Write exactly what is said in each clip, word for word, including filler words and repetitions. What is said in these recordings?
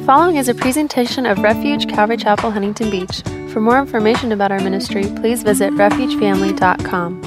following is a presentation of Refuge Calvary Chapel, Huntington Beach. For more information about our ministry, please visit refuge family dot com.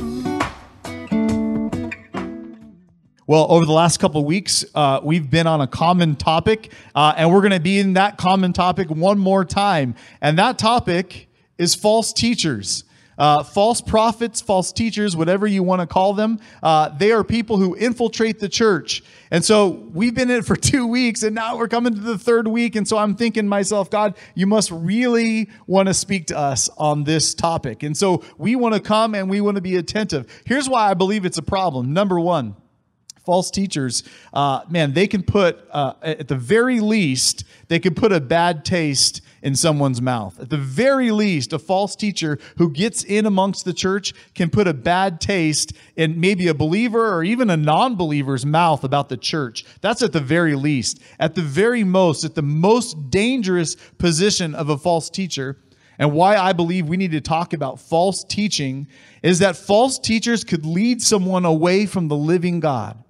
Well, over the last couple of weeks, uh, we've been on a common topic, uh, and we're going to be in that common topic one more time. And that topic is false teachers. Uh, false prophets, false teachers, whatever you want to call them. Uh, they are people who infiltrate the church. And so we've been in it for two weeks, and now we're coming to the third week. And so I'm thinking to myself, God, you must really want to speak to us on this topic. And so we want to come and we want to be attentive. Here's why I believe it's a problem. Number one, false teachers, uh, man, they can put, uh, at the very least, they can put a bad taste in someone's mouth. At the very least, a false teacher who gets in amongst the church can put a bad taste in maybe a believer or even a non-believer's mouth about the church. That's at the very least. At the very most, at the most dangerous position of a false teacher, and why I believe we need to talk about false teaching, is that false teachers could lead someone away from the living God.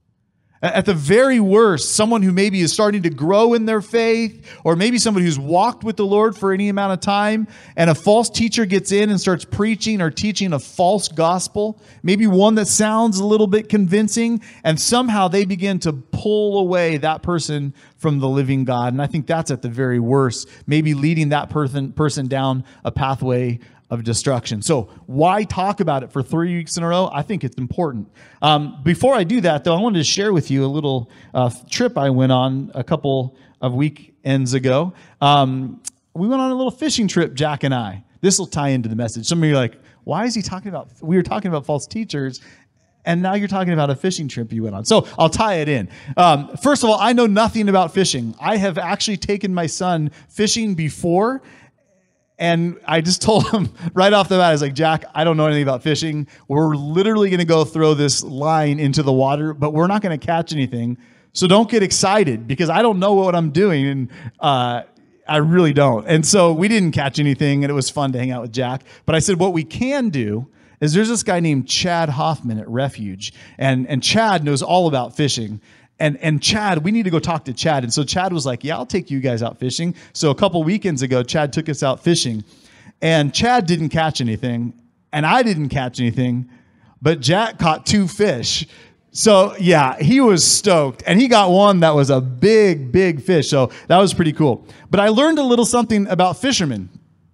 At the very worst, someone who maybe is starting to grow in their faith, or maybe somebody who's walked with the Lord for any amount of time, and a false teacher gets in and starts preaching or teaching a false gospel, maybe one that sounds a little bit convincing, and somehow they begin to pull away that person from the living God. And I think that's at the very worst, maybe leading that person person down a pathway of destruction. So why talk about it for three weeks in a row? I think it's important. Um, before I do that, though, I wanted to share with you a little uh, trip I went on a couple of weekends ago. Um, we went on a little fishing trip, Jack and I. This will tie into the message. Some of you are like, why is he talking about, we were talking about false teachers, and now you're talking about a fishing trip you went on. So I'll tie it in. Um, first of all, I know nothing about fishing. I have actually taken my son fishing before, and I just told him right off the bat, I was like, Jack, I don't know anything about fishing. We're literally going to go throw this line into the water, but we're not going to catch anything. So don't get excited, because I don't know what I'm doing. And uh, I really don't. And so we didn't catch anything, and it was fun to hang out with Jack. But I said, what we can do is there's this guy named Chad Hoffman at Refuge. And, and Chad knows all about fishing. And and Chad, we need to go talk to Chad. And so Chad was like, yeah, I'll take you guys out fishing. So a couple weekends ago, Chad took us out fishing. And Chad didn't catch anything. And I didn't catch anything. But Jack caught two fish. So, yeah, he was stoked. And he got one that was a big, big fish. So that was pretty cool. But I learned a little something about fishermen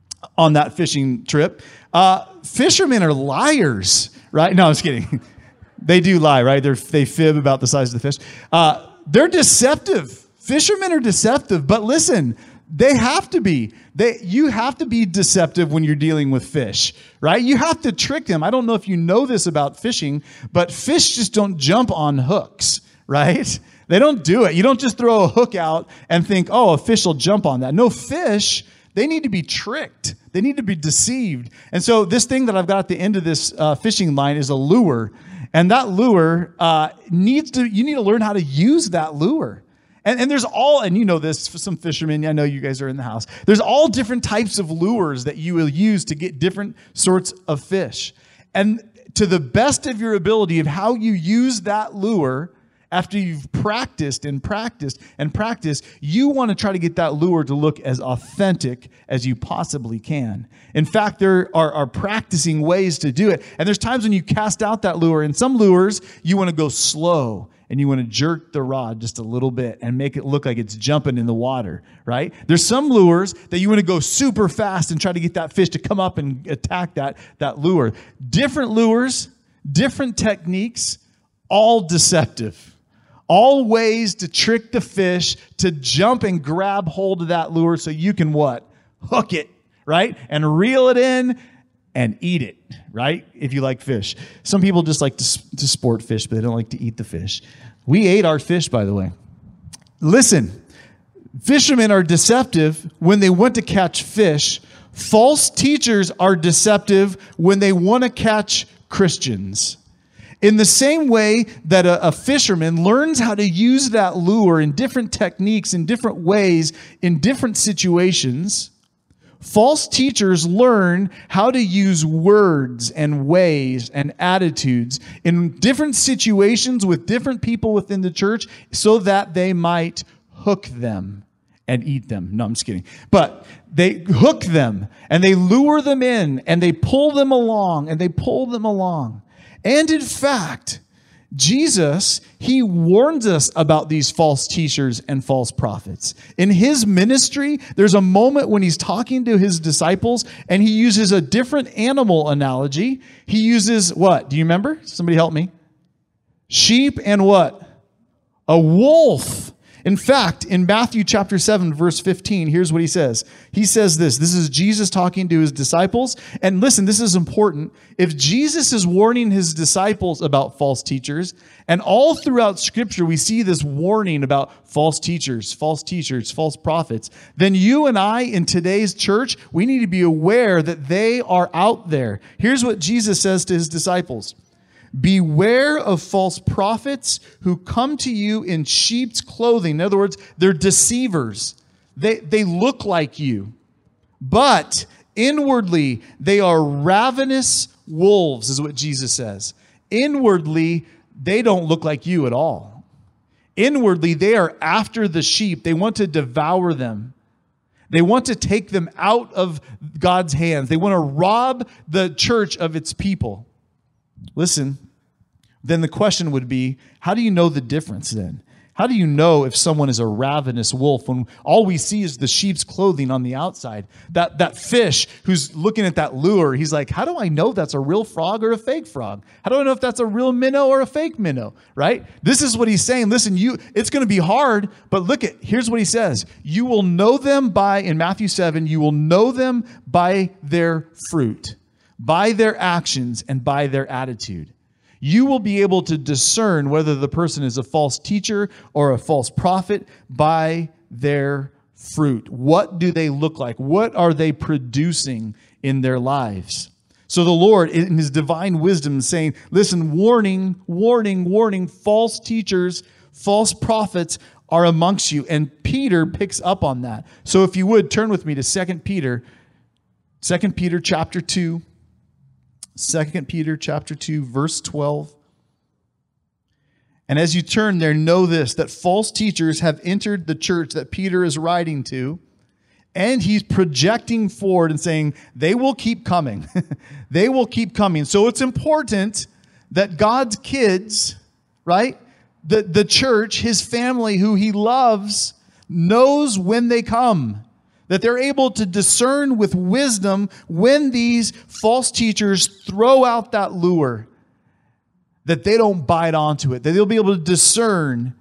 on that fishing trip. Uh, fishermen are liars, right? No, I was kidding. They do lie, right? They're, they fib about the size of the fish. Uh, they're deceptive. Fishermen are deceptive. But listen, they have to be. They, you have to be deceptive when you're dealing with fish, right? You have to trick them. I don't know if you know this about fishing, but fish just don't jump on hooks, right? They don't do it. You don't just throw a hook out and think, oh, a fish will jump on that. No, fish, they need to be tricked. They need to be deceived. And so this thing that I've got at the end of this uh, fishing line is a lure. And that lure uh, needs to, you need to learn how to use that lure. And, and there's all, and you know this, for some fishermen, I know you guys are in the house. There's all different types of lures that you will use to get different sorts of fish. And to the best of your ability of how you use that lure, after you've practiced and practiced and practiced, you want to try to get that lure to look as authentic as you possibly can. In fact, there are, are practicing ways to do it. And there's times when you cast out that lure. In some lures, you want to go slow and you want to jerk the rod just a little bit and make it look like it's jumping in the water, right? There's some lures that you want to go super fast and try to get that fish to come up and attack that, that lure. Different lures, different techniques, all deceptive. All ways to trick the fish to jump and grab hold of that lure so you can what? Hook it, right? And reel it in and eat it, right? If you like fish. Some people just like to, to sport fish, but they don't like to eat the fish. We ate our fish, by the way. Listen, fishermen are deceptive when they want to catch fish. False teachers are deceptive when they want to catch Christians. In the same way that a, a fisherman learns how to use that lure in different techniques, in different ways, in different situations, false teachers learn how to use words and ways and attitudes in different situations with different people within the church so that they might hook them and eat them. No, I'm just kidding. But they hook them and they lure them in and they pull them along and they pull them along. And in fact, Jesus, he warns us about these false teachers and false prophets. In his ministry, there's a moment when he's talking to his disciples and he uses a different animal analogy. He uses what? Do you remember? Somebody help me. Sheep and what? A wolf. In fact, in Matthew chapter seven, verse fifteen, here's what he says. He says this. This is Jesus talking to his disciples. And listen, this is important. If Jesus is warning his disciples about false teachers, and all throughout Scripture we see this warning about false teachers, false teachers, false prophets, then you and I in today's church, we need to be aware that they are out there. Here's what Jesus says to his disciples. Beware of false prophets who come to you in sheep's clothing. In other words, they're deceivers. They, they look like you, but inwardly they are ravenous wolves, is what Jesus says. Inwardly, they don't look like you at all. Inwardly, they are after the sheep. They want to devour them. They want to take them out of God's hands. They want to rob the church of its people. Listen, then the question would be, how do you know the difference then? How do you know if someone is a ravenous wolf when all we see is the sheep's clothing on the outside? That, that fish who's looking at that lure, he's like, how do I know that's a real frog or a fake frog? How do I know if that's a real minnow or a fake minnow, right? This is what he's saying. Listen, you, it's going to be hard, but look at, here's what he says. You will know them by, in Matthew seven, you will know them by their fruit, by their actions, and by their attitude. You will be able to discern whether the person is a false teacher or a false prophet by their fruit. What do they look like? What are they producing in their lives? So the Lord, in his divine wisdom, is saying, listen, warning, warning, warning, false teachers, false prophets are amongst you. And Peter picks up on that. So if you would, turn with me to Second Peter, Second Peter chapter two. Second Peter chapter two, verse twelve. And as you turn there, know this, that false teachers have entered the church that Peter is writing to, and he's projecting forward and saying, they will keep coming. They will keep coming. So it's important that God's kids, right, the, the church, his family, who he loves, knows when they come. That they're able to discern with wisdom when these false teachers throw out that lure, that they don't bite onto it, that they'll be able to discern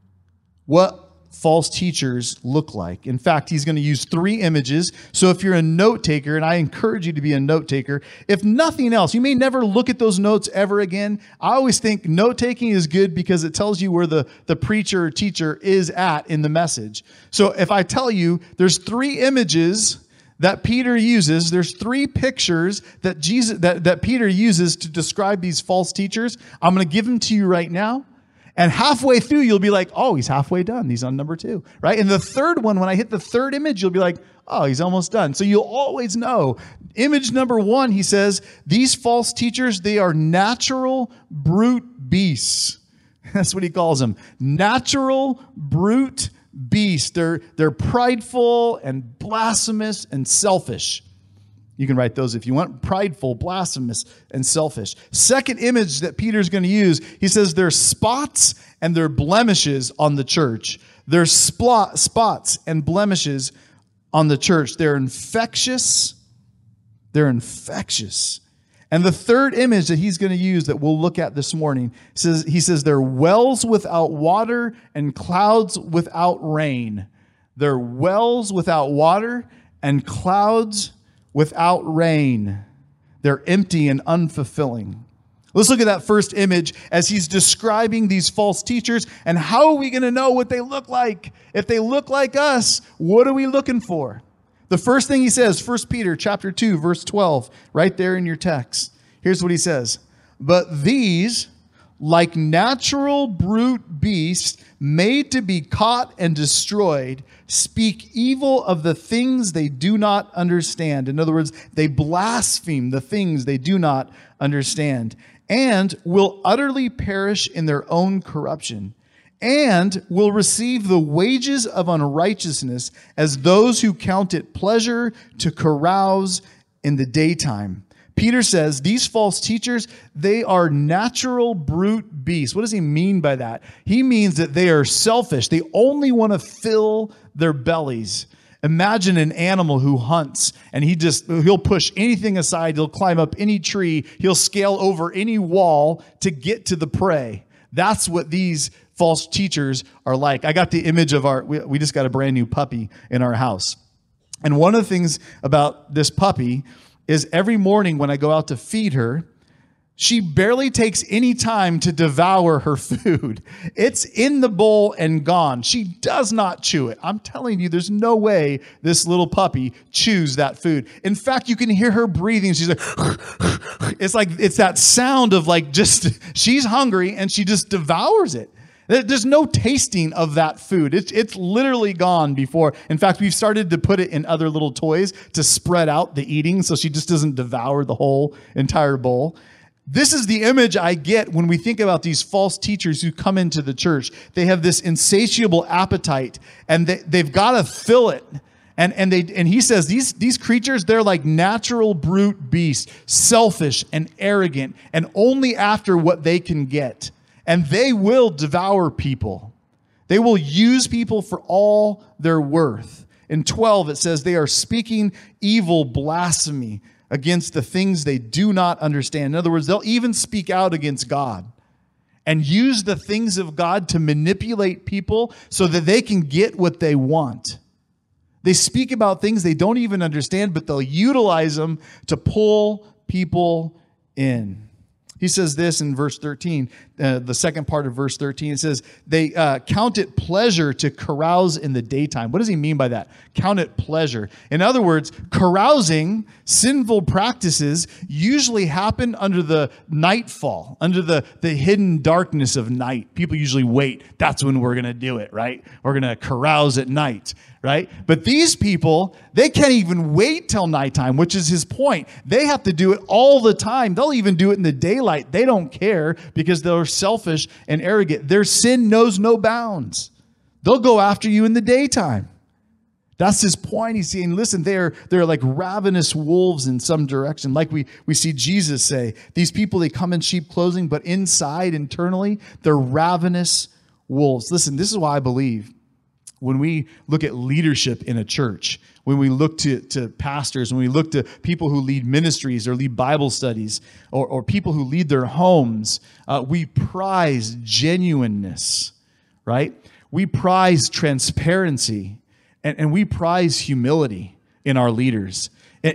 what false teachers look like. In fact, he's going to use three images. So if you're a note taker, and I encourage you to be a note taker, if nothing else, you may never look at those notes ever again. I always think note taking is good because it tells you where the, the preacher or teacher is at in the message. So if I tell you there's three images that Peter uses, there's three pictures that Jesus that, that Peter uses to describe these false teachers. I'm going to give them to you right now. And halfway through, you'll be like, oh, he's halfway done. He's on number two, right? And the third one, when I hit the third image, you'll be like, oh, he's almost done. So you'll always know. Image number one, he says, these false teachers, they are natural brute beasts. That's what he calls them. Natural brute beasts. They're, they're prideful and blasphemous and selfish. You can write those if you want. Prideful, blasphemous, and selfish. Second image that Peter's going to use, he says there's spots and there are blemishes on the church. There's splot, spots and blemishes on the church. They're infectious. They're infectious. And the third image that he's going to use that we'll look at this morning, says he says they're wells without water and clouds without rain. They're wells without water and clouds without rain. They're empty and unfulfilling. Let's look at that first image as he's describing these false teachers. And how are we going to know what they look like? If they look like us, what are we looking for? The first thing he says, First Peter chapter two, verse twelve, right there in your text. Here's what he says. But these, like natural brute beasts, made to be caught and destroyed, speak evil of the things they do not understand. In other words, they blaspheme the things they do not understand, and will utterly perish in their own corruption. and will receive the wages of unrighteousness as those who count it pleasure to carouse in the daytime. Peter says these false teachers, they are natural brute beasts. What does he mean by that? He means that they are selfish. They only want to fill their bellies. Imagine an animal who hunts and he just, he'll push anything aside. He'll climb up any tree. He'll scale over any wall to get to the prey. That's what these false teachers are like. I got the image of our, we, we just got a brand new puppy in our house. And one of the things about this puppy is every morning when I go out to feed her, she barely takes any time to devour her food. It's in the bowl and gone. She does not chew it. I'm telling you, there's no way this little puppy chews that food. In fact, you can hear her breathing. She's like, it's like, it's that sound of like just, she's hungry and she just devours it. There's no tasting of that food. It's, it's literally gone before. In fact, we've started to put it in other little toys to spread out the eating so she just doesn't devour the whole entire bowl. This is the image I get when we think about these false teachers who come into the church. They have this insatiable appetite and they, they've got to fill it. And, and, they, and he says these, these creatures, they're like natural brute beasts, selfish and arrogant and only after what they can get. And they will devour people. They will use people for all their worth. In twelve, it says they are speaking evil blasphemy against the things they do not understand. In other words, they'll even speak out against God and use the things of God to manipulate people so that they can get what they want. They speak about things they don't even understand, but they'll utilize them to pull people in. He says this in verse thirteen, uh, the second part of verse thirteen. It says, they uh, count it pleasure to carouse in the daytime. What does he mean by that? Count it pleasure. In other words, carousing, sinful practices usually happen under the nightfall, under the, the hidden darkness of night. People usually wait. That's when we're going to do it, right? We're going to carouse at night. Right? But these people, they can't even wait till nighttime, which is his point. They have to do it all the time. They'll even do it in the daylight. They don't care because they're selfish and arrogant. Their sin knows no bounds. They'll go after you in the daytime. That's his point. He's saying, listen, they're, they're like ravenous wolves in some direction. Like we, we see Jesus say, these people, they come in sheep clothing, but inside, internally, they're ravenous wolves. Listen, this is why I believe when we look at leadership in a church, when we look to, to pastors, when we look to people who lead ministries or lead Bible studies or, or people who lead their homes, uh, we prize genuineness, right? We prize transparency and, and we prize humility in our leaders.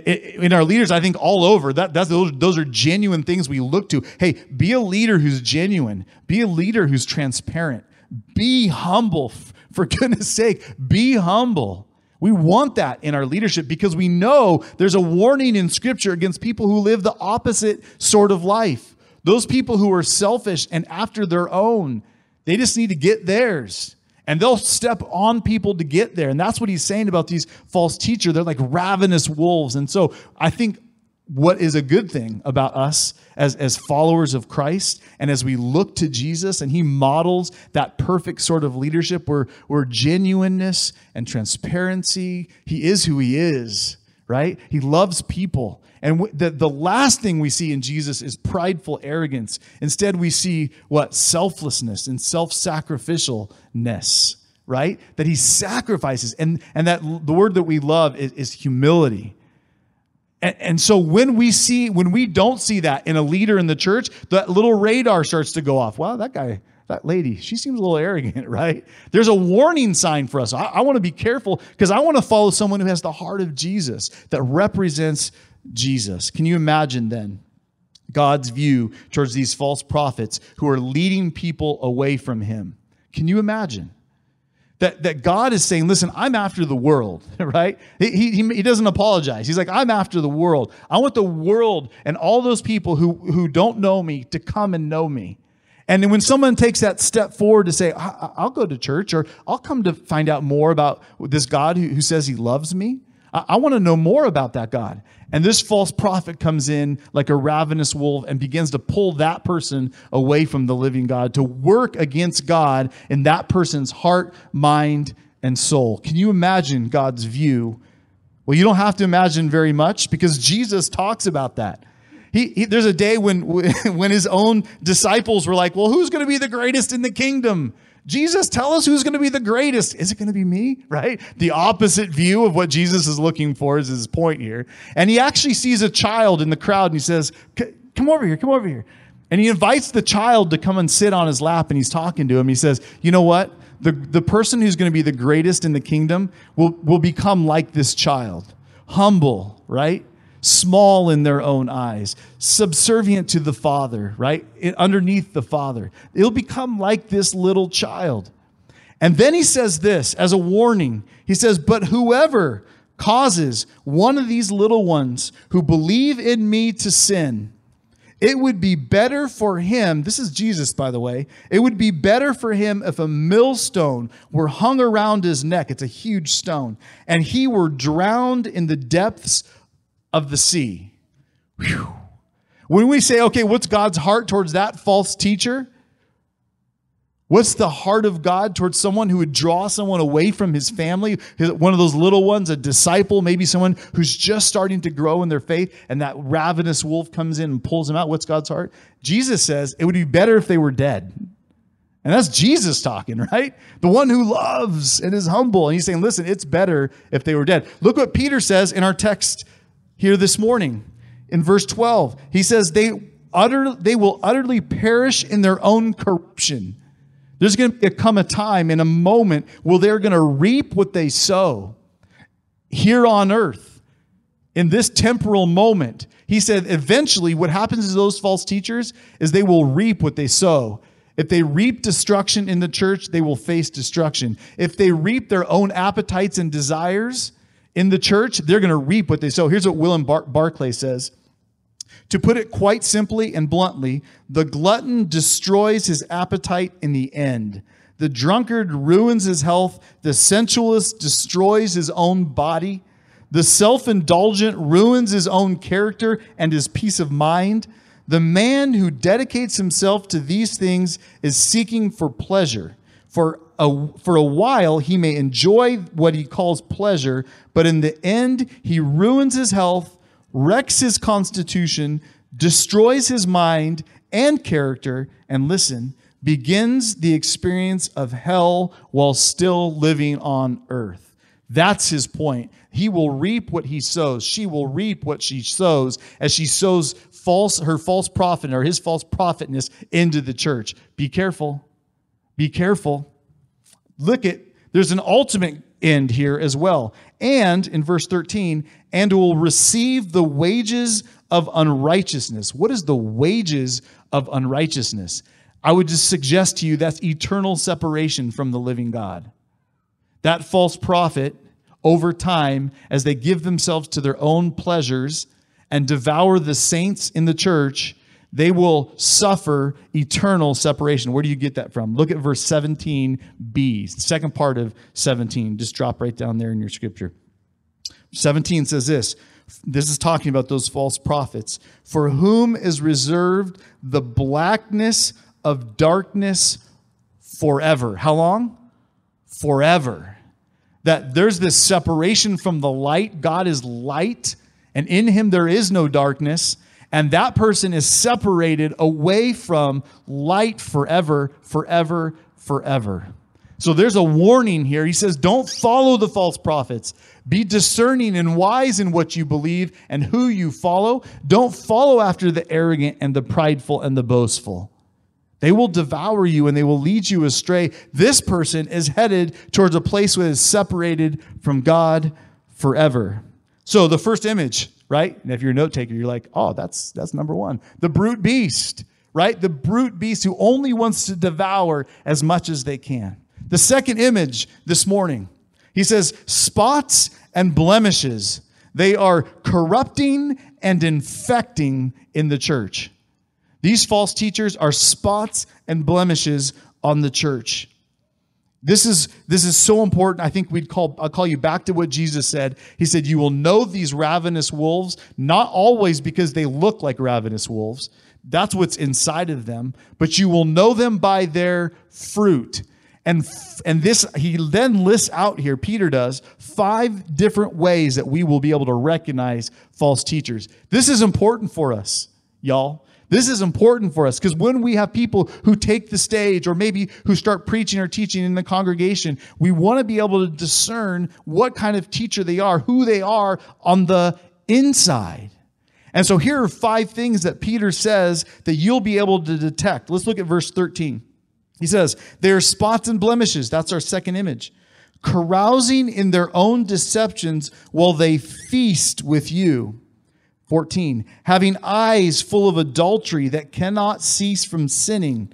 In our leaders, I think all over, that, that's, those, those are genuine things we look to. Hey, be a leader who's genuine. Be a leader who's transparent. Be humble. For goodness sake, be humble. We want that in our leadership because we know there's a warning in Scripture against people who live the opposite sort of life. Those people who are selfish and after their own, they just need to get theirs. And they'll step on people to get there. And that's what he's saying about these false teachers. They're like ravenous wolves. And so I think what is a good thing about us as, as followers of Christ and as we look to Jesus and he models that perfect sort of leadership where, where genuineness and transparency, he is who he is, right? He loves people. And w- the, the last thing we see in Jesus is prideful arrogance. Instead, we see what? Selflessness and self-sacrificialness, right? That he sacrifices. And, and that the word that we love is, is humility. And, and so when we see, when we don't see that in a leader in the church, that little radar starts to go off. Well, that guy, that lady, she seems a little arrogant, right? There's a warning sign for us. I, I want to be careful because I want to follow someone who has the heart of Jesus, that represents Jesus. Can you imagine then God's view towards these false prophets who are leading people away from him? Can you imagine? That, that God is saying, listen, I'm after the world, right? He, he, he doesn't apologize. He's like, I'm after the world. I want the world and all those people who, who don't know me to come and know me. And then when someone takes that step forward to say, I'll go to church or I'll come to find out more about this God who, who says he loves me, I, I want to know more about that God. And this false prophet comes in like a ravenous wolf and begins to pull that person away from the living God, to work against God in that person's heart, mind, and soul. Can you imagine God's view? Well, you don't have to imagine very much, because Jesus talks about that. He, he, there's a day when, when his own disciples were like, well, who's going to be the greatest in the kingdom? Jesus, tell us who's going to be the greatest. Is it going to be me? Right? The opposite view of what Jesus is looking for is his point here. And he actually sees a child in the crowd and he says, come over here, come over here. And he invites the child to come and sit on his lap, and he's talking to him. He says, you know what? The, the person who's going to be the greatest in the kingdom will, will become like this child. Humble, right? Small in their own eyes, subservient to the Father, right? It, underneath the Father. It'll become like this little child. And then he says this as a warning. He says, but whoever causes one of these little ones who believe in me to sin, it would be better for him, this is Jesus, by the way, it would be better for him if a millstone were hung around his neck, it's a huge stone, and he were drowned in the depths of the sea. Whew. When we say, okay, what's God's heart towards that false teacher? What's the heart of God towards someone who would draw someone away from his family? One of those little ones, a disciple, maybe someone who's just starting to grow in their faith, and that ravenous wolf comes in and pulls them out. What's God's heart? Jesus says it would be better if they were dead. And that's Jesus talking, right? The one who loves and is humble. And he's saying, listen, it's better if they were dead. Look what Peter says in our text here this morning. In verse twelve, he says, they utter, they will utterly perish in their own corruption. There's going to come a time, in a moment, where they're going to reap what they sow here on earth. In this temporal moment, he said, eventually what happens to those false teachers is they will reap what they sow. If they reap destruction in the church, they will face destruction. If they reap their own appetites and desires in the church, they're going to reap what they sow. Here's what William Bar- Barclay says. To put it quite simply and bluntly, the glutton destroys his appetite in the end. The drunkard ruins his health. The sensualist destroys his own body. The self-indulgent ruins his own character and his peace of mind. The man who dedicates himself to these things is seeking for pleasure. For a, for a while, he may enjoy what he calls pleasure, but in the end, he ruins his health, wrecks his constitution, destroys his mind and character, and listen, begins the experience of hell while still living on earth. That's his point. He will reap what he sows. She will reap what she sows as she sows false, her false prophet or his false prophetness into the church. Be careful. Be careful. Look at, there's an ultimate end here as well. And in verse thirteen, and will receive the wages of unrighteousness. What is the wages of unrighteousness? I would just suggest to you that's eternal separation from the living God. That false prophet, over time, as they give themselves to their own pleasures and devour the saints in the church, they will suffer eternal separation. Where do you get that from? Look at verse seventeen b, second part of seventeen. Just drop right down there in your scripture. seventeen says this. This is talking about those false prophets. For whom is reserved the blackness of darkness forever. How long? Forever. That there's this separation from the light. God is light, and in him there is no darkness. And that person is separated away from light forever, forever, forever. So there's a warning here. He says, don't follow the false prophets. Be discerning and wise in what you believe and who you follow. Don't follow after the arrogant and the prideful and the boastful. They will devour you and they will lead you astray. This person is headed towards a place where is separated from God forever. So the first image, right? And if you're a note taker, you're like, oh, that's that's number one. The brute beast, right? The brute beast who only wants to devour as much as they can. The second image this morning, he says, spots and blemishes. They are corrupting and infecting in the church. These false teachers are spots and blemishes on the church. This is this is so important. I think we'd call I'll call you back to what Jesus said. He said, "You will know these ravenous wolves, not always because they look like ravenous wolves. That's what's inside of them, but you will know them by their fruit." And and this he then lists out here, Peter does, five different ways that we will be able to recognize false teachers. This is important for us, y'all. This is important for us because when we have people who take the stage or maybe who start preaching or teaching in the congregation, we want to be able to discern what kind of teacher they are, who they are on the inside. And so here are five things that Peter says that you'll be able to detect. Let's look at verse thirteen. He says, "They are spots and blemishes." That's our second image. "Carousing in their own deceptions while they feast with you." fourteen, "Having eyes full of adultery that cannot cease from sinning,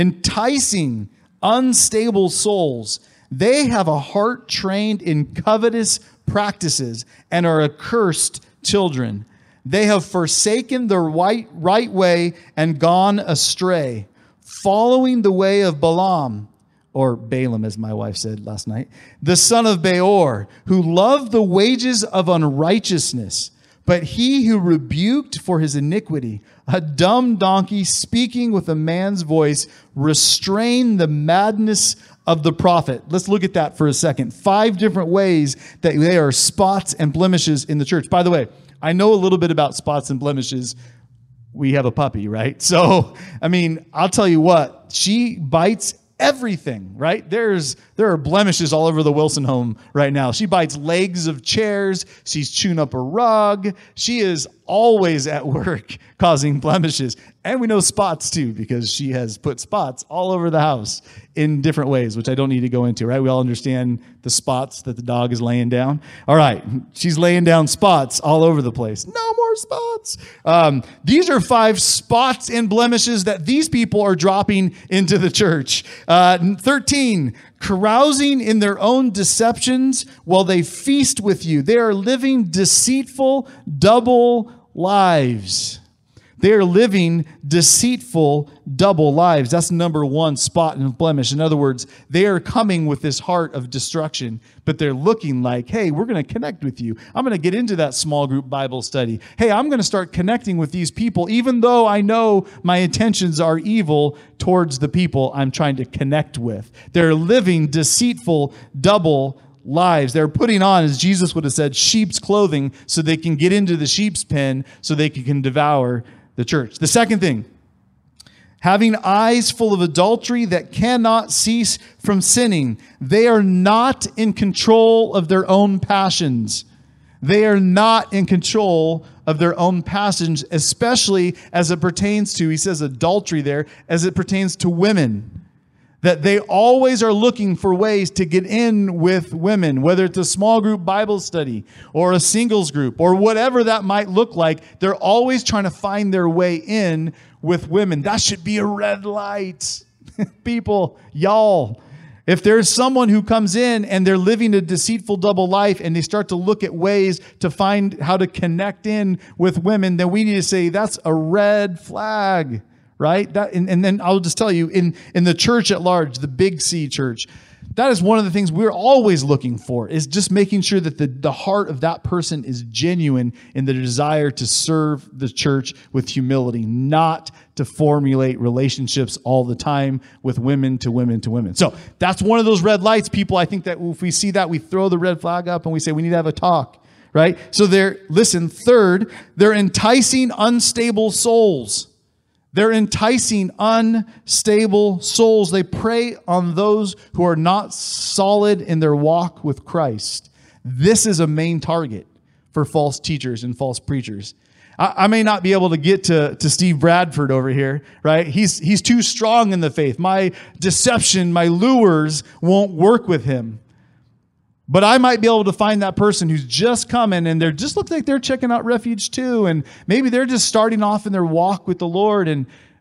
enticing unstable souls. They have a heart trained in covetous practices and are accursed children. They have forsaken the right, right way and gone astray, following the way of Balaam," or Balaam, as my wife said last night, "the son of Beor, who loved the wages of unrighteousness. But he who rebuked for his iniquity, a dumb donkey speaking with a man's voice, restrained the madness of the prophet." Let's look at that for a second. Five different ways that they are spots and blemishes in the church. By the way, I know a little bit about spots and blemishes. We have a puppy, right? So, I mean, I'll tell you what, she bites everything, right? There's there are blemishes all over the Wilson home right now. She bites legs of chairs. She's chewing up a rug. She is always at work causing blemishes. And we know spots too, because she has put spots all over the house in different ways, which I don't need to go into, right? We all understand the spots that the dog is laying down. All right, she's laying down spots all over the place. No more spots. Um, these are five spots and blemishes that these people are dropping into the church. Uh, thirteen, carousing in their own deceptions while they feast with you. They are living deceitful, double lives. They are living deceitful, double lives. That's number one spot and blemish. In other words, they are coming with this heart of destruction, but they're looking like, hey, we're going to connect with you. I'm going to get into that small group Bible study. Hey, I'm going to start connecting with these people, even though I know my intentions are evil towards the people I'm trying to connect with. They're living deceitful, double lives. They're putting on, as Jesus would have said, sheep's clothing so they can get into the sheep's pen so they can devour the church. The second thing, having eyes full of adultery that cannot cease from sinning. They are not in control of their own passions. They are not in control of their own passions, especially as it pertains to, he says adultery there, as it pertains to women. That they always are looking for ways to get in with women, whether it's a small group Bible study or a singles group or whatever that might look like. They're always trying to find their way in with women. That should be a red light. People, y'all, if there's someone who comes in and they're living a deceitful double life and they start to look at ways to find how to connect in with women, then we need to say that's a red flag. Right? That, and, and then I'll just tell you, in, in the church at large, the Big C church, that is one of the things we're always looking for, is just making sure that the, the heart of that person is genuine in the desire to serve the church with humility, not to formulate relationships all the time with women to women to women. So that's one of those red lights, people. I think that if we see that, we throw the red flag up and we say we need to have a talk, right? So they're, listen, third, they're enticing unstable souls. They're enticing unstable souls. They prey on those who are not solid in their walk with Christ. This is a main target for false teachers and false preachers. I, I may not be able to get to, to Steve Bradford over here, right? He's, he's too strong in the faith. My deception, my lures won't work with him. But I might be able to find that person who's just coming and they just look like they're checking out Refuge too. And maybe they're just starting off in their walk with the Lord. And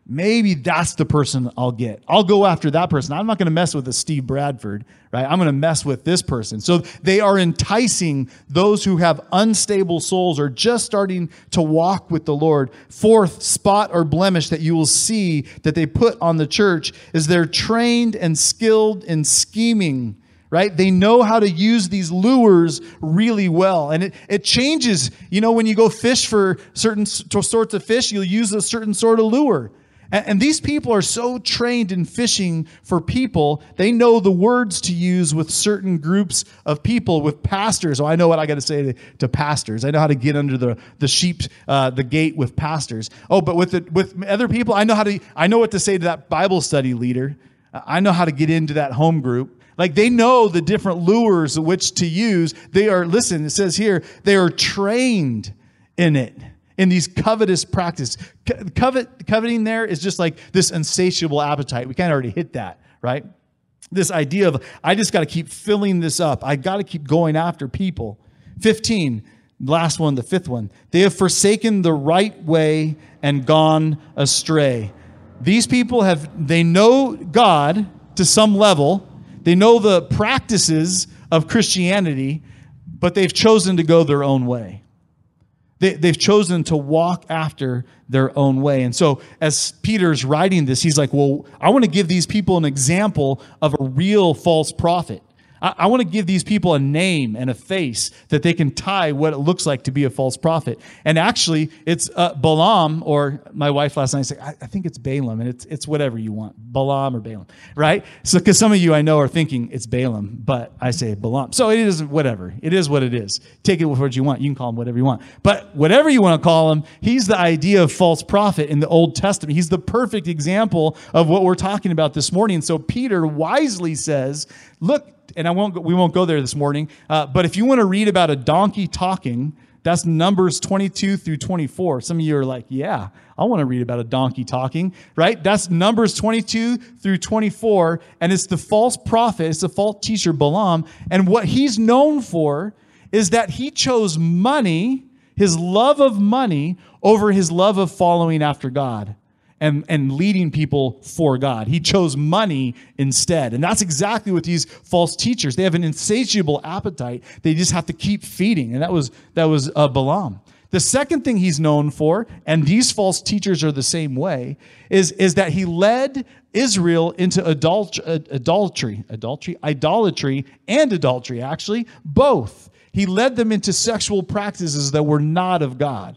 maybe that's the person I'll get. I'll go after that person. I'm not going to mess with a Steve Bradford, right? I'm going to mess with this person. So they are enticing those who have unstable souls or just starting to walk with the Lord. Fourth spot or blemish that you will see that they put on the church is they're trained and skilled in scheming. Right? They know how to use these lures really well. And it, it changes. You know, when you go fish for certain sorts of fish, you'll use a certain sort of lure. And, and these people are so trained in fishing for people, they know the words to use with certain groups of people, with pastors. Oh, I know what I got to say to, to pastors. I know how to get under the, the sheep, uh, the gate with pastors. Oh, but with the, with other people, I know how to, I know what to say to that Bible study leader. I know how to get into that home group. Like they know the different lures which to use. They are, listen, it says here, they are trained in it, in these covetous practices. Covet, coveting there is just like this insatiable appetite. We kind of already hit that, right? This idea of, I just got to keep filling this up. I got to keep going after people. fifteen, last one, the fifth one. They have forsaken the right way and gone astray. These people have, they know God to some level. They know the practices of Christianity, but they've chosen to go their own way. They, they've chosen to walk after their own way. And so as Peter's writing this, he's like, well, I want to give these people an example of a real false prophet. I, I want to give these people a name and a face that they can tie what it looks like to be a false prophet. And actually, it's uh, Balaam, or my wife last night said, I, I think it's Balaam, and it's it's whatever you want, Balaam or Balaam, right? So, because some of you I know are thinking it's Balaam, but I say Balaam. So it is whatever. It is what it is. Take it with what you want. You can call him whatever you want. But whatever you want to call him, he's the idea of false prophet in the Old Testament. He's the perfect example of what we're talking about this morning. So Peter wisely says, look, and I won't. Go, we won't go there this morning. Uh, but if you want to read about a donkey talking, that's Numbers twenty-two through twenty-four. Some of you are like, yeah, I want to read about a donkey talking, right? That's Numbers twenty-two through twenty-four. And it's the false prophet. It's the false teacher, Balaam. And what he's known for is that he chose money, his love of money, over his love of following after God. And, and leading people for God. He chose money instead. And that's exactly what these false teachers, they have an insatiable appetite. They just have to keep feeding. And that was, that was uh, Balaam. The second thing he's known for, and these false teachers are the same way, is, is that he led Israel into adult, uh, adultery, adultery, idolatry, and adultery, actually, both. He led them into sexual practices that were not of God.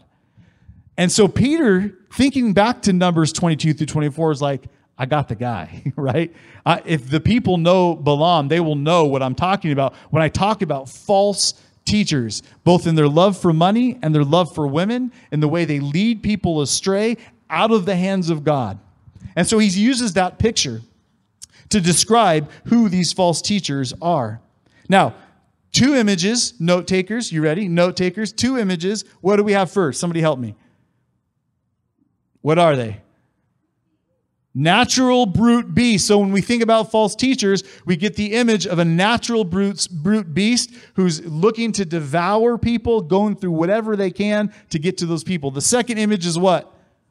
And so Peter, thinking back to Numbers twenty-two through twenty-four, is like, I got the guy, right? I, if the people know Balaam, they will know what I'm talking about when I talk about false teachers, both in their love for money and their love for women, and the way they lead people astray out of the hands of God. And so he uses that picture to describe who these false teachers are. Now, two images, note takers, you ready? Note takers, two images. What do we have first? Somebody help me. What are they? Natural brute beast. So when we think about false teachers, we get the image of a natural brute, brute beast who's looking to devour people, going through whatever they can to get to those people. The second image is what?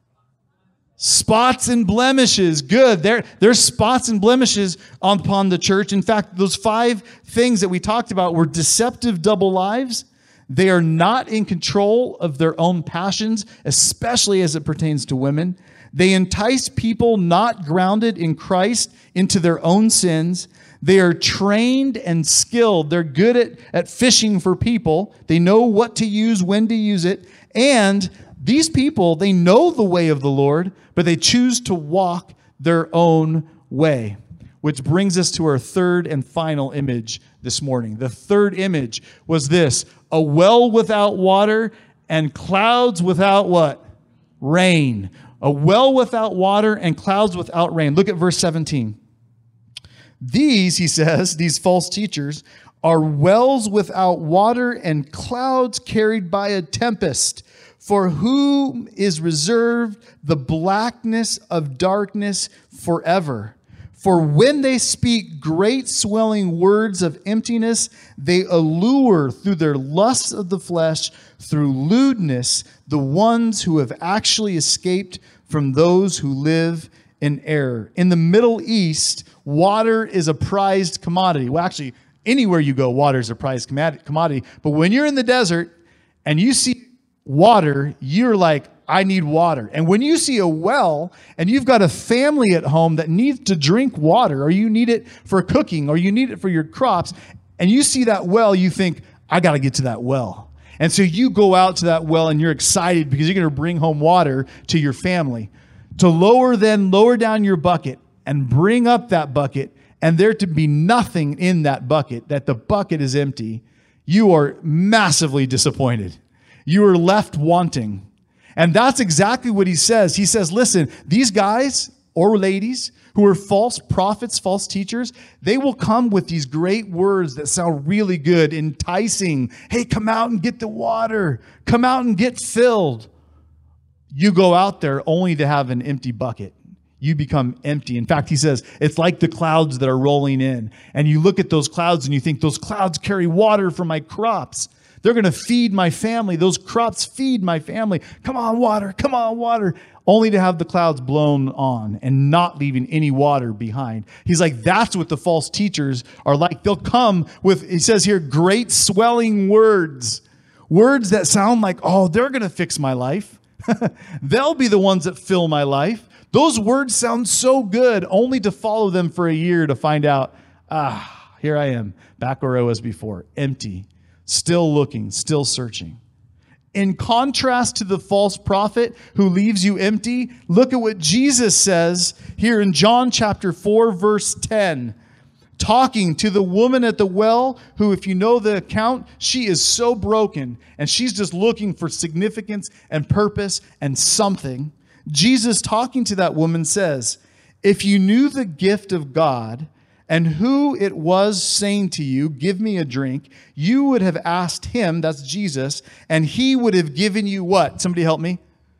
Spots and blemishes. Good. There, there's spots and blemishes upon the church. In fact, those five things that we talked about were deceptive double lives. They are not in control of their own passions, especially as it pertains to women. They entice people not grounded in Christ into their own sins. They are trained and skilled. They're good at, at fishing for people. They know what to use, when to use it. And these people, they know the way of the Lord, but they choose to walk their own way. Which brings us to our third and final image this morning. The third image was this: a well without water and clouds without what? Rain. A well without water and clouds without rain. Look at verse seventeen. These, he says, these false teachers, are wells without water and clouds carried by a tempest, for whom is reserved the blackness of darkness forever. For when they speak great swelling words of emptiness, they allure through their lusts of the flesh, through lewdness, the ones who have actually escaped from those who live in error. In the Middle East, water is a prized commodity. Well, actually, anywhere you go, water is a prized commodity. But when you're in the desert and you see water, you're like, I need water. And when you see a well and you've got a family at home that needs to drink water, or you need it for cooking, or you need it for your crops, and you see that well, you think, I got to get to that well. And so you go out to that well and you're excited because you're going to bring home water to your family. To lower then, lower down your bucket and bring up that bucket, and there to be nothing in that bucket, that the bucket is empty, you are massively disappointed. You are left wanting. And that's exactly what he says. He says, listen, these guys or ladies who are false prophets, false teachers, they will come with these great words that sound really good, enticing. Hey, come out and get the water. Come out and get filled. You go out there only to have an empty bucket. You become empty. In fact, he says, it's like the clouds that are rolling in. And you look at those clouds and you think, those clouds carry water for my crops. They're going to feed my family. Those crops feed my family. Come on, water. Come on, water. Only to have the clouds blown on and not leaving any water behind. He's like, that's what the false teachers are like. They'll come with, he says here, great swelling words. Words that sound like, oh, they're going to fix my life. They'll be the ones that fill my life. Those words sound so good, only to follow them for a year to find out, ah, here I am, back where I was before, empty, still looking, still searching. In contrast to the false prophet who leaves you empty, look at what Jesus says here in John chapter four, verse ten. Talking to the woman at the well who, if you know the account, she is so broken and she's just looking for significance and purpose and something. Jesus, talking to that woman, says, if you knew the gift of God and who it was saying to you, give me a drink, you would have asked him, that's Jesus, and he would have given you what? Somebody help me.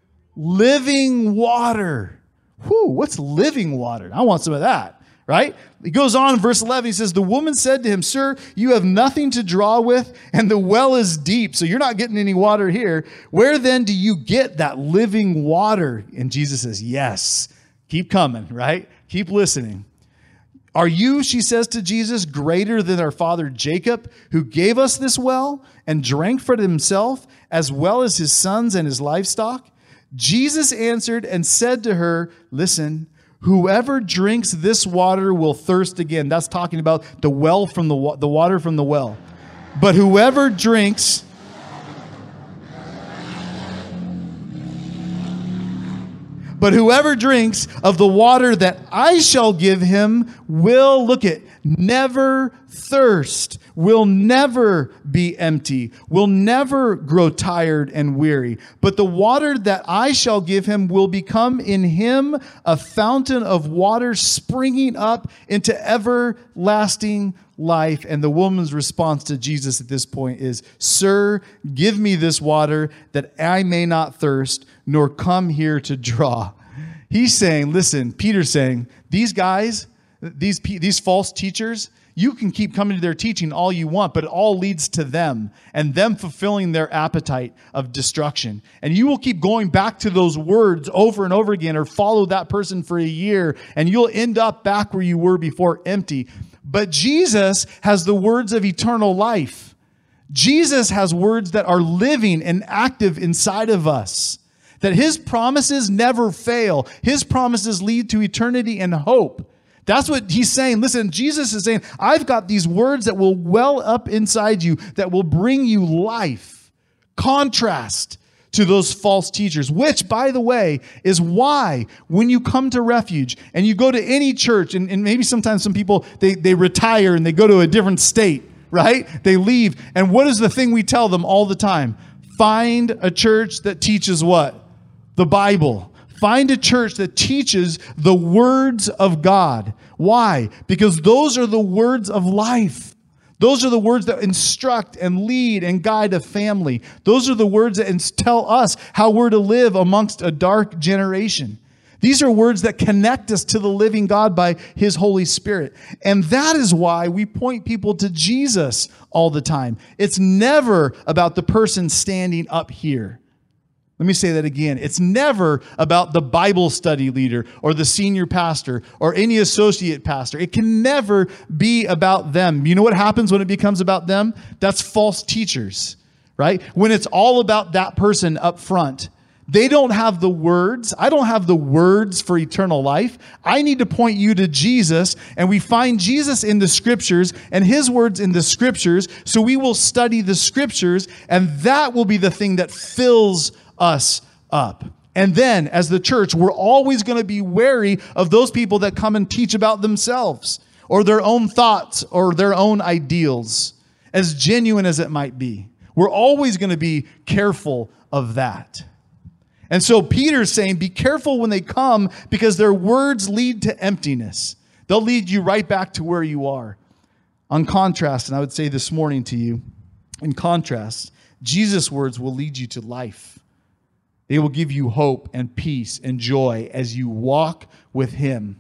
Living water. Whew, what's living water? I want some of that. Right? He goes on in verse eleven. He says, the woman said to him, sir, you have nothing to draw with, and the well is deep, so you're not getting any water here. Where then do you get that living water? And Jesus says, yes. Keep coming, right? Keep listening. Are you, she says to Jesus, greater than our father Jacob, who gave us this well and drank for himself, as well as his sons and his livestock? Jesus answered and said to her, listen, whoever drinks this water will thirst again. That's talking about the well from the, the water from the well. But whoever drinks, but whoever drinks of the water that I shall give him will, look at, never thirst, will never be empty, will never grow tired and weary. But the water that I shall give him will become in him a fountain of water springing up into everlasting life. And the woman's response to Jesus at this point is, sir, give me this water that I may not thirst, nor come here to draw. He's saying, listen, Peter's saying, these guys, these, these false teachers, you can keep coming to their teaching all you want, but it all leads to them and them fulfilling their appetite of destruction. And you will keep going back to those words over and over again, or follow that person for a year, and you'll end up back where you were before, empty. But Jesus has the words of eternal life. Jesus has words that are living and active inside of us, that his promises never fail. His promises lead to eternity and hope. That's what he's saying. Listen, Jesus is saying, I've got these words that will well up inside you, that will bring you life. Contrast to those false teachers, which, by the way, is why when you come to Refuge and you go to any church, and, and maybe sometimes some people, they, they retire and they go to a different state, right? They leave. And what is the thing we tell them all the time? Find a church that teaches what? The Bible. Find a church that teaches the words of God. Why? Because those are the words of life. Those are the words that instruct and lead and guide a family. Those are the words that tell us how we're to live amongst a dark generation. These are words that connect us to the living God by his Holy Spirit. And that is why we point people to Jesus all the time. It's never about the person standing up here. Let me say that again. It's never about the Bible study leader or the senior pastor or any associate pastor. It can never be about them. You know what happens when it becomes about them? That's false teachers, right? When it's all about that person up front. They don't have the words. I don't have the words for eternal life. I need to point you to Jesus, and we find Jesus in the scriptures and his words in the scriptures. So we will study the scriptures, and that will be the thing that fills us up. And then as the church, we're always going to be wary of those people that come and teach about themselves or their own thoughts or their own ideals, as genuine as it might be. We're always going to be careful of that. And so Peter's saying, be careful when they come, because their words lead to emptiness. They'll lead you right back to where you are. On contrast, and I would say this morning to you, in contrast, Jesus' words will lead you to life. They will give you hope and peace and joy as you walk with him.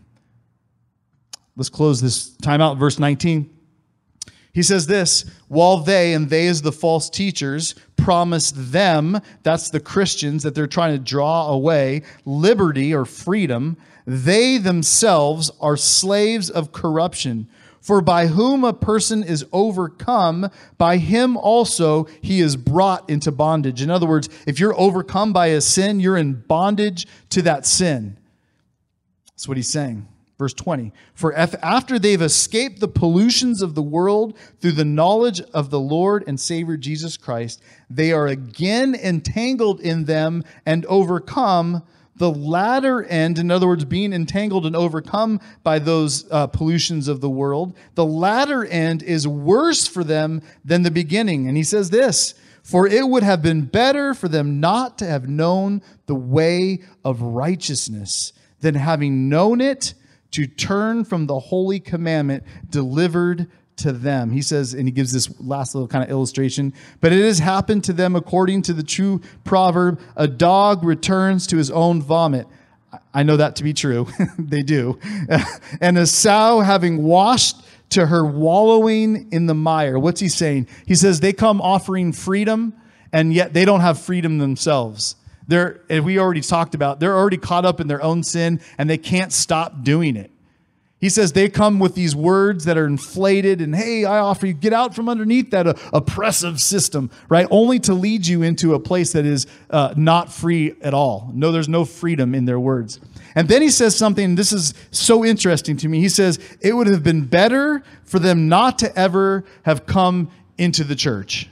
Let's close this time out. Verse nineteen. He says this, while they, and they is the false teachers, promise them, that's the Christians that they're trying to draw away, liberty or freedom, they themselves are slaves of corruption. For by whom a person is overcome, by him also he is brought into bondage. In other words, if you're overcome by a sin, you're in bondage to that sin. That's what he's saying. Verse twenty, for if after they've escaped the pollutions of the world through the knowledge of the Lord and Savior Jesus Christ, they are again entangled in them and overcome, the latter end, in other words, being entangled and overcome by those uh, pollutions of the world, the latter end is worse for them than the beginning. And he says this, for it would have been better for them not to have known the way of righteousness than having known it, to turn from the holy commandment delivered to them. He says, and he gives this last little kind of illustration, but it has happened to them according to the true proverb, a dog returns to his own vomit. I know that to be true. They do. And a sow having washed to her wallowing in the mire. What's he saying? He says they come offering freedom, and yet they don't have freedom themselves. They're, and we already talked about, they're already caught up in their own sin, and they can't stop doing it. He says they come with these words that are inflated, and hey, I offer you, get out from underneath that uh, oppressive system, right? Only to lead you into a place that is uh, not free at all. No, there's no freedom in their words. And then he says something, this is so interesting to me. He says, it would have been better for them not to ever have come into the church.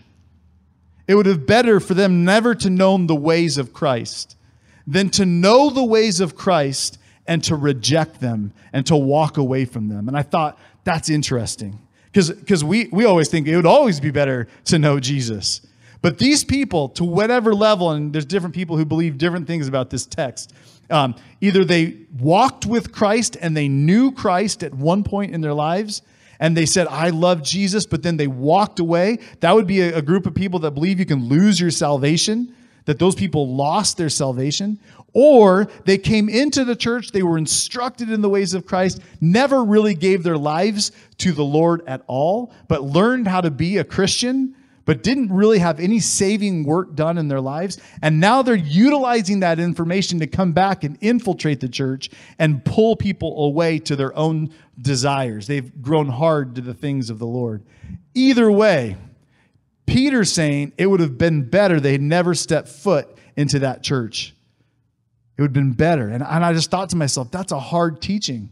It would have been better for them never to know the ways of Christ than to know the ways of Christ and to reject them and to walk away from them. And I thought, that's interesting. Because because we, we always think it would always be better to know Jesus. But these people, to whatever level, and there's different people who believe different things about this text, um, either they walked with Christ and they knew Christ at one point in their lives, and they said, I love Jesus, but then they walked away. That would be a, a group of people that believe you can lose your salvation, that those people lost their salvation. Or they came into the church, they were instructed in the ways of Christ, never really gave their lives to the Lord at all, but learned how to be a Christian, but didn't really have any saving work done in their lives. And now they're utilizing that information to come back and infiltrate the church and pull people away to their own desires. They've grown hard to the things of the Lord. Either way, Peter's saying it would have been better they had never stepped foot into that church. It would have been better. And, and I just thought to myself, that's a hard teaching.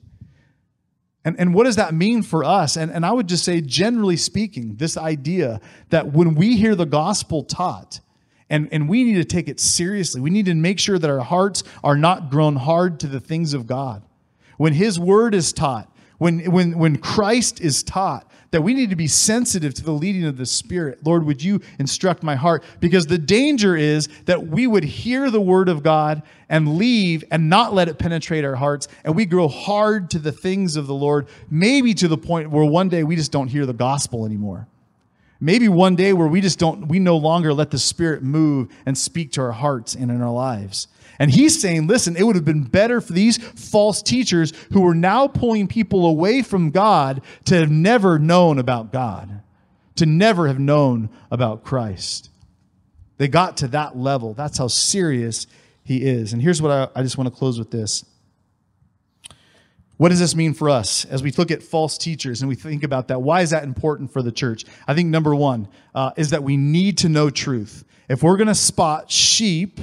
And, and what does that mean for us? And, and I would just say, generally speaking, this idea that when we hear the gospel taught, and, and we need to take it seriously, we need to make sure that our hearts are not grown hard to the things of God. When his word is taught, when, when, when Christ is taught, that we need to be sensitive to the leading of the Spirit. Lord, would you instruct my heart? Because the danger is that we would hear the word of God and leave and not let it penetrate our hearts, and we grow hard to the things of the Lord, maybe to the point where one day we just don't hear the gospel anymore. Maybe one day where we just don't, we no longer let the Spirit move and speak to our hearts and in our lives. And he's saying, listen, it would have been better for these false teachers who are now pulling people away from God to have never known about God, to never have known about Christ. They got to that level. That's how serious he is. And here's what I, I just want to close with this. What does this mean for us as we look at false teachers and we think about that? Why is that important for the church? I think number one uh, is that we need to know truth. If we're going to spot sheep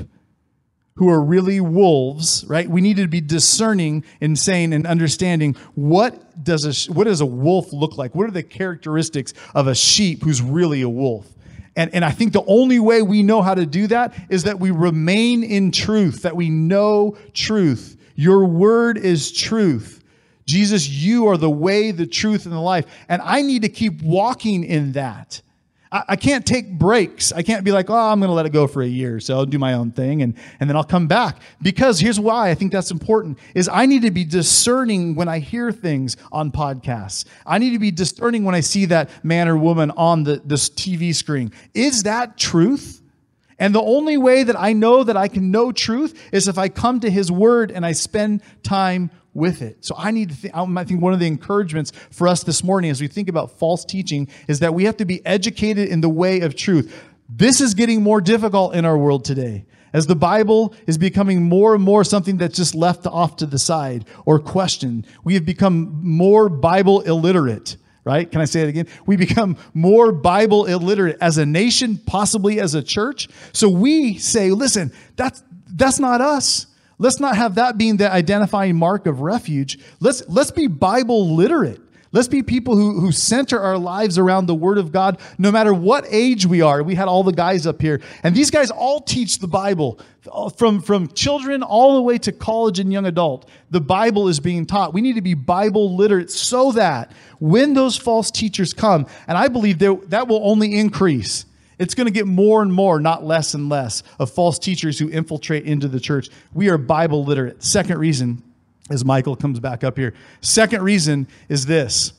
who are really wolves, right? We need to be discerning and saying and understanding what does a what does a wolf look like? What are the characteristics of a sheep who's really a wolf? And, and I think the only way we know how to do that is that we remain in truth, that we know truth. Your word is truth. Jesus, you are the way, the truth, and the life. And I need to keep walking in that. I, I can't take breaks. I can't be like, oh, I'm going to let it go for a year, so I'll do my own thing, and, and then I'll come back. Because here's why I think that's important, is I need to be discerning when I hear things on podcasts. I need to be discerning when I see that man or woman on the this T V screen. Is that truth? And the only way that I know that I can know truth is if I come to his word and I spend time with it. So I need to think, I think one of the encouragements for us this morning as we think about false teaching is that we have to be educated in the way of truth. This is getting more difficult in our world today, as the Bible is becoming more and more something that's just left off to the side or questioned. We have become more Bible illiterate, right? Can I say it again? We become more Bible illiterate as a nation, possibly as a church. So we say, listen, that's that's not us. Let's not have that being the identifying mark of Refuge. Let's let's be Bible literate. Let's be people who, who center our lives around the Word of God, no matter what age we are. We had all the guys up here, and these guys all teach the Bible. From, from children all the way to college and young adult, the Bible is being taught. We need to be Bible literate so that when those false teachers come, and I believe that will only increase, it's going to get more and more, not less and less, of false teachers who infiltrate into the church. We are Bible literate. Second reason, as Michael comes back up here, second reason is this.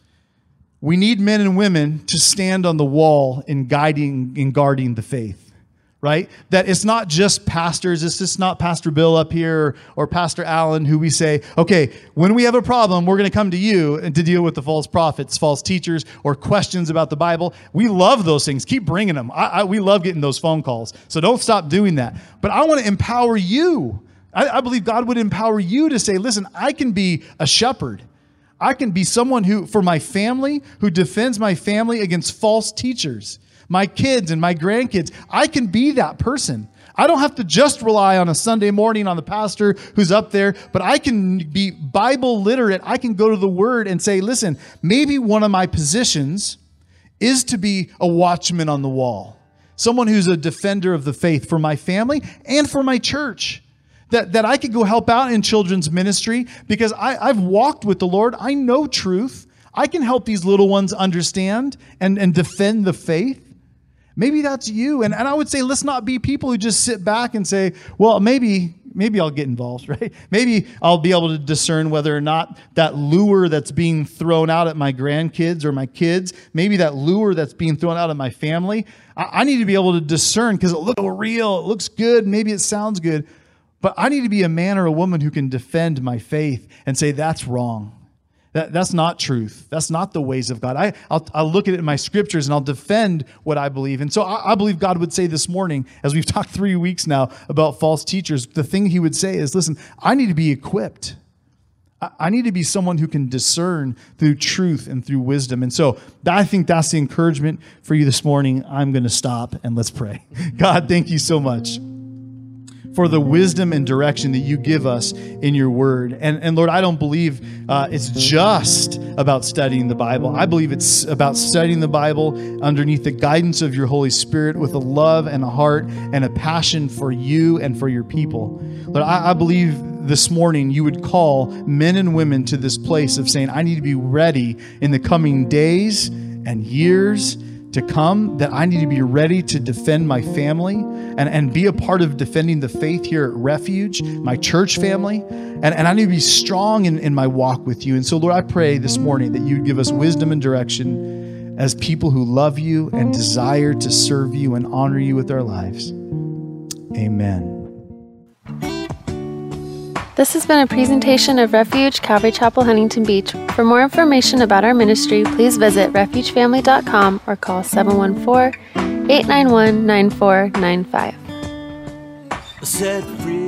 We need men and women to stand on the wall in guiding and guarding the faith. Right? That it's not just pastors. It's just not Pastor Bill up here or, or Pastor Allen who we say, okay, when we have a problem, we're going to come to you and to deal with the false prophets, false teachers, or questions about the Bible. We love those things. Keep bringing them. I, I, we love getting those phone calls. So don't stop doing that. But I want to empower you. I, I believe God would empower you to say, listen, I can be a shepherd. I can be someone who, for my family, who defends my family against false teachers. My kids and my grandkids, I can be that person. I don't have to just rely on a Sunday morning on the pastor who's up there, but I can be Bible literate. I can go to the Word and say, listen, maybe one of my positions is to be a watchman on the wall, someone who's a defender of the faith for my family and for my church. That, that I could go help out in children's ministry because I, I've walked with the Lord. I know truth. I can help these little ones understand and, and defend the faith. Maybe that's you. And, and I would say, let's not be people who just sit back and say, well, maybe maybe I'll get involved, right? Maybe I'll be able to discern whether or not that lure that's being thrown out at my grandkids or my kids, maybe that lure that's being thrown out at my family, I, I need to be able to discern because it looks real, it looks good, maybe it sounds good. But I need to be a man or a woman who can defend my faith and say, that's wrong. That, that's not truth. That's not the ways of God. I, I'll, I'll look at it in my scriptures and I'll defend what I believe. And so I, I believe God would say this morning, as we've talked three weeks now about false teachers, the thing he would say is, listen, I need to be equipped. I, I need to be someone who can discern through truth and through wisdom. And so I think that's the encouragement for you this morning. I'm going to stop and let's pray. God, thank you so much for the wisdom and direction that you give us in your word. And, and Lord, I don't believe uh, it's just about studying the Bible. I believe it's about studying the Bible underneath the guidance of your Holy Spirit with a love and a heart and a passion for you and for your people. Lord, I, I believe this morning you would call men and women to this place of saying, I need to be ready in the coming days and years to come, that I need to be ready to defend my family and, and be a part of defending the faith here at Refuge, my church family. And, and I need to be strong in, in my walk with you. And so, Lord, I pray this morning that you'd give us wisdom and direction as people who love you and desire to serve you and honor you with our lives. Amen. This has been a presentation of Refuge Calvary Chapel, Huntington Beach. For more information about our ministry, please visit refuge family dot com or call seven one four, eight nine one, nine four nine five. Set free.